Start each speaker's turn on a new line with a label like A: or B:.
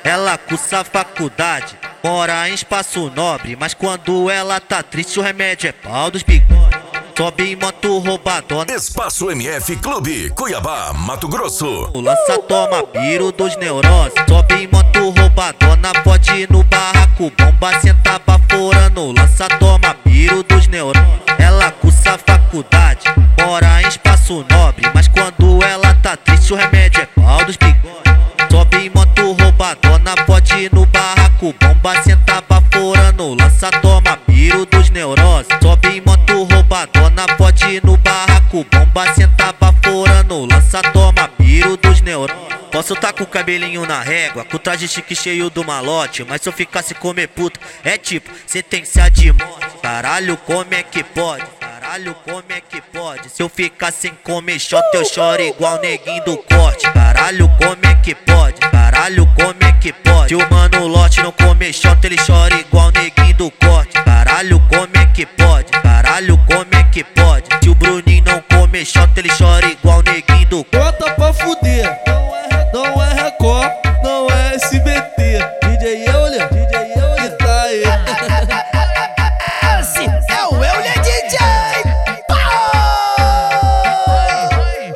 A: Ela cursa faculdade, mora em espaço nobre, mas quando ela tá triste o remédio é pau dos bigodes. Sobe em moto roubadona,
B: Espaço MF Clube, Cuiabá, Mato Grosso.
A: lança toma piro dos neuroses. Sobe em moto roubadona, pode ir no barraco, bomba senta baforando, lança toma piro dos neuroses. Ela cursa faculdade, mora em espaço nobre, mas quando ela tá triste o remédio é pau dos bigodes. Sobe em moto roubadona, pode ir no barraco, bomba senta baforando, lança toma piro dos neuroses. Sobe em moto roubadona, pode ir no barraco, bomba senta baforando, lança toma piro dos neuroses. Posso tá com o cabelinho na régua, com o traje chique cheio do malote, mas se eu ficasse comer puta, é tipo sentença de morte. Caralho, como é que pode? Caralho, como é que pode? Se eu ficar sem comer shot, eu choro igual neguinho do corte. Caralho, como é que pode? Caralho, como é que pode? Se o mano lote não comer shot, ele chora igual neguinho do corte. Caralho, como é que pode? Caralho, como é que pode? Se o Bruninho não comer shot, ele chora igual neguinho do corte.